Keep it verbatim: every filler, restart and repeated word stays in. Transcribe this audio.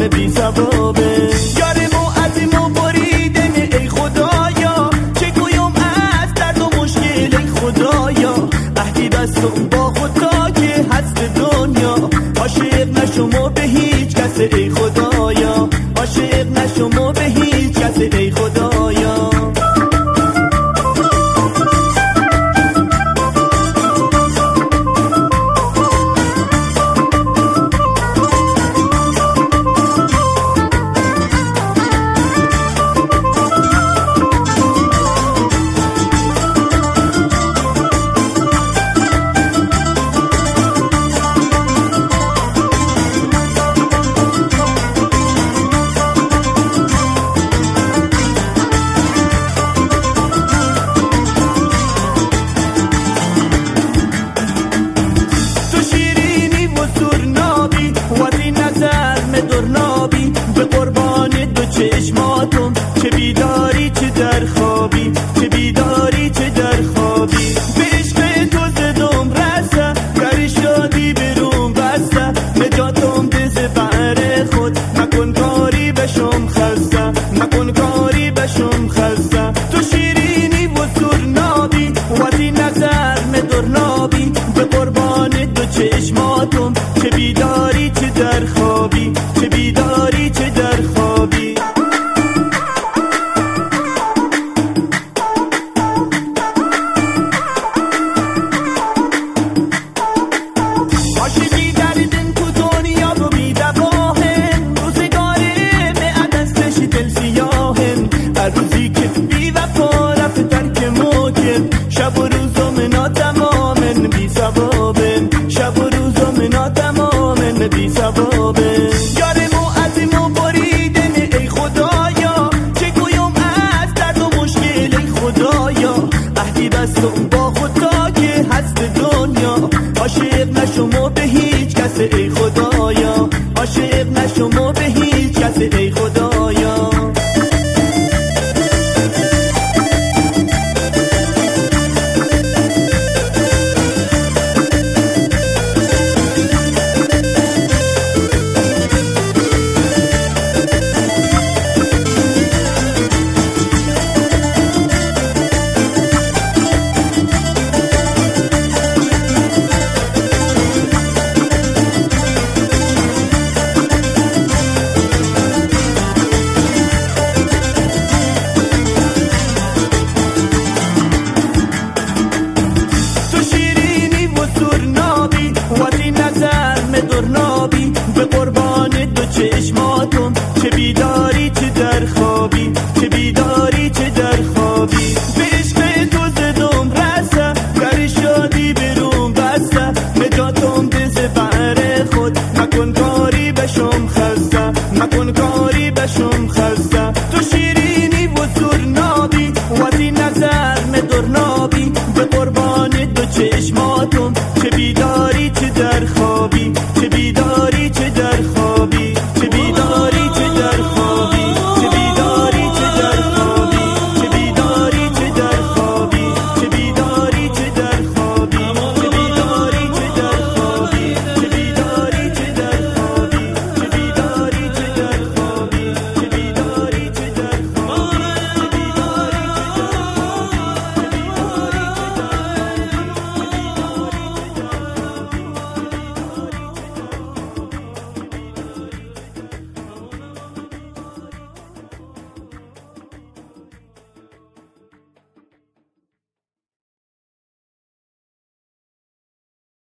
همه بی ثوابه. یارمو از ایمو بریدن ای خدایا، چه گویم از درد و مشکل ای خدایا. عهدی بستم با خدا که هست دنیا، عاشق نشم و به هیچ کس ای خدایا، عاشق نشم و به هیچ کس ای خدایا. به قربان دو چشماتم، چه بیداری چه در خوابی، چه بیداری چه در خوابی. به عشق تو زدم رسه، در شادی برون بسته. نجاتم دز بر خود، نکن کاری بشم خسته، نکن کاری بشم خسته. تو شیرینی و سرنابی وقتی نظر مدرنابی. به قربان دو چشماتم، چه بیداری چه در خوابی، چه بیداری چه در خوابی. عاشقی دردن تو دنیا رو بی دواهن، روزگاره به دستش دل سیاهن. هر روزی که بی وفا رفت ترک موکن، شب و روزم ناتمامن بی ثوابن، شب و روزم ناتمامن بی ثوابن. یارمو از ایمو بریدن ای خدایا، چه گویم از درد و مشکل ای خدایا. عهدی بستم با خدا که هست دنیا، عاشق نشم و به هیچ کس ای خدایا، عاشق نشم و